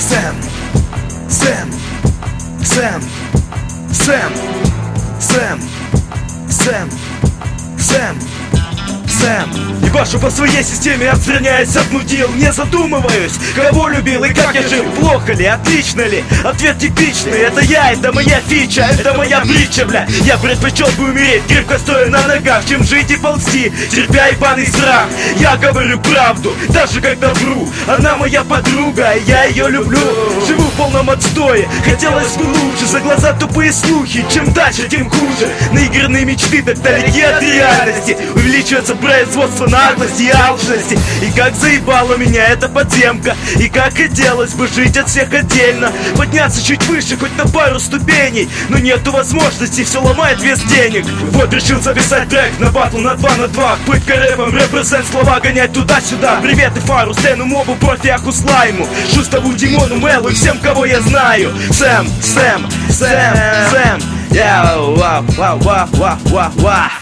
Сэм, Сэм, Сэм, Сэм, Сэм, Сэм, Сэм, Сэм. Ебашу по своей системе, отстраняясь от мудил. Не задумываюсь, кого любил и как я жил. Плохо ли, отлично ли? Ответ типичный. Это я, это моя фича, это моя притча, бля. Я предпочел бы умереть, крепко стоя на ногах, чем жить и ползти, терпя ебаный страх. Я говорю правду, даже когда вру. Она моя подруга, я ее люблю. Живу в полном отстое, хотелось бы лучше. За глаза тупые слухи, чем дальше, тем хуже. Наигранные мечты так далеки от реальности. Увеличивается производство наглости и алчности. И как заебала меня эта подземка. И как хотелось бы жить от всех отдельно, подняться чуть выше, хоть на пару ступеней. Но нету возможности, все ломает вес денег. Вот решил записать трек на батл на 2 на 2. Пытка рэпом, репрезент, слова гонять туда-сюда. Привет и Фару, Стэну, Мобу, Профи, Аху, Слайму, Шустову, Димону, Мелу и всем, кого я знаю. Сэм, Сэм, Сэм, Сэм. Я, ва, ва, ва, ва, ва, ва.